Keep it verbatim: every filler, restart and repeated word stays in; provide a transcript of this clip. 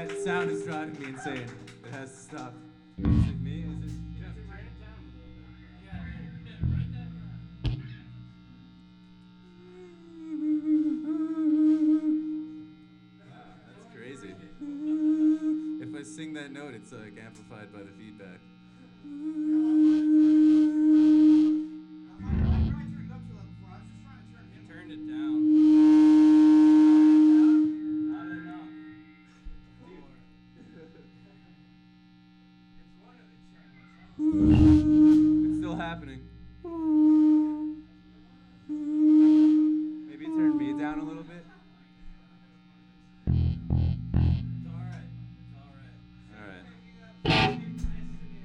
That sound is driving me insane. It has to stop. Is it me? Is it? Wow, that's crazy. If I sing that note, it's like amplified by the feedback. Turned it down. Not enough. It's still happening.